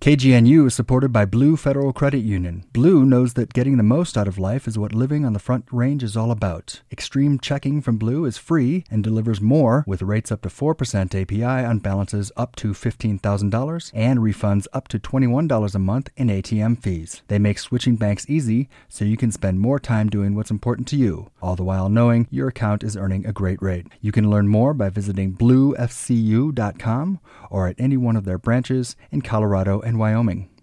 KGNU is supported by Blue Federal Credit Union. Blue knows that getting the most out of life is what living on the Front Range is all about. Extreme checking from Blue is free and delivers more with rates up to 4% API on balances up to $15,000 and refunds up to $21 a month in ATM fees. They make switching banks easy so you can spend more time doing what's important to you, all the while knowing your account is earning a great rate. You can learn more by visiting bluefcu.com or at any one of their branches in Colorado and Wyoming.